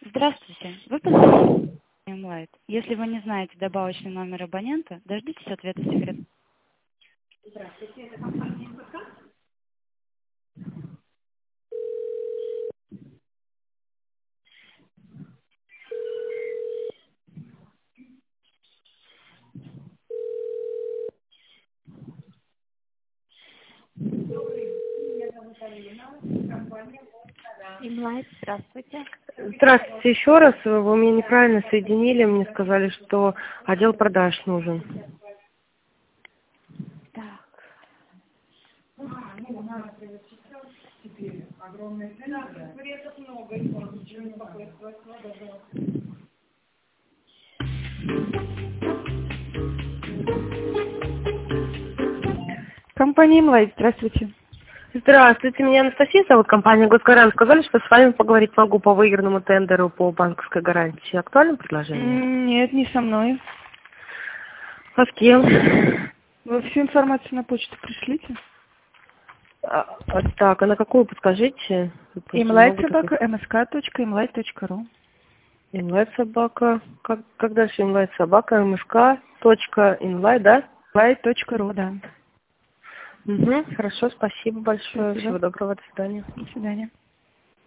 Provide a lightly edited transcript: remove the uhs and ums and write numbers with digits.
Здравствуйте. Вы позвонили в Light. Если вы не знаете добавочный номер абонента, дождитесь ответа секретаря. Здравствуйте, это компания МВК? Меня зовут Алина, компания МВК. Light, здравствуйте. Здравствуйте еще раз. Вы меня неправильно соединили. Мне сказали, что отдел продаж нужен. Так. У нас теперь огромная цена. Туристов много, и ничего не покоится. Компания Light, здравствуйте. Здравствуйте, меня Анастасия зовут, компания Госгарант. Сказали, что с вами поговорить могу по выигранному тендеру по банковской гарантии. Актуальное предложение? Нет, не со мной. А с кем? Вы всю информацию на почту пришлите. Так, а на какую подскажите? Imlight собака msk.imlight.ru. Инлайт собака. Как дальше? Инлайт собака msk.inlight, да? Light.ru, да. Угу, хорошо, спасибо большое. Спасибо. Всего доброго, до свидания. До свидания.